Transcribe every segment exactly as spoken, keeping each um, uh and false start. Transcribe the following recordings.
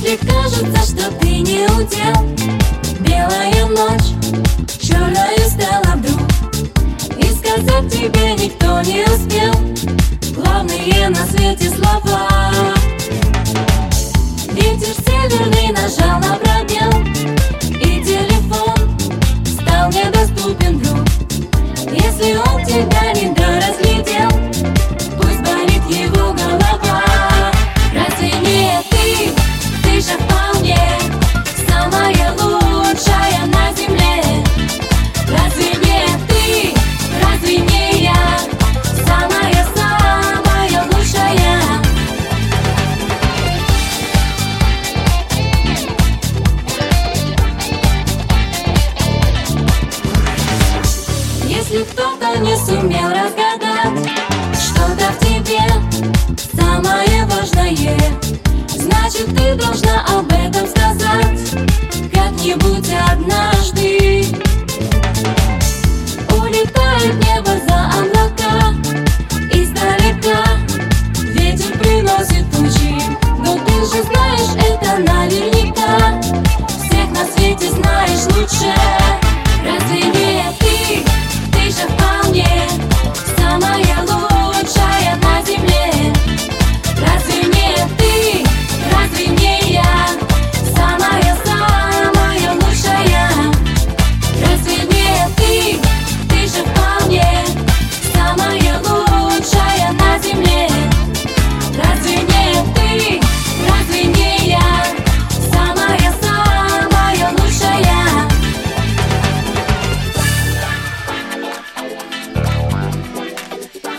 Если кажется, что ты не удел, белая ночь черною стала вдруг, и сказать тебе никто не успел главные на свете слова. Ветер северный нажал на пробел, и телефон стал недоступен вдруг. Если он тебя не доразглядел, пусть болит его голова. Разве не ты, ты же вполне самая лучшая на земле? Разве не ты, разве не я самая-самая лучшая? Если кто-то не сумел разгадать что-то в тебе самое важное, значит, ты должна об этом сказать как-нибудь однажды. Улетает небо за облака, издалека ветер приносит тучи, но ты же знаешь это наверняка, всех на свете знаешь лучше. Разве не ты, ты же вполне самая лучшая на земле? Разве не ты, разве не я самая-самая лучшая? Разве не ты, ты же вполне самая лучшая на земле? Разве не ты, разве не я самая-самая лучшая?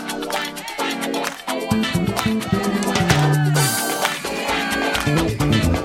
Thank you.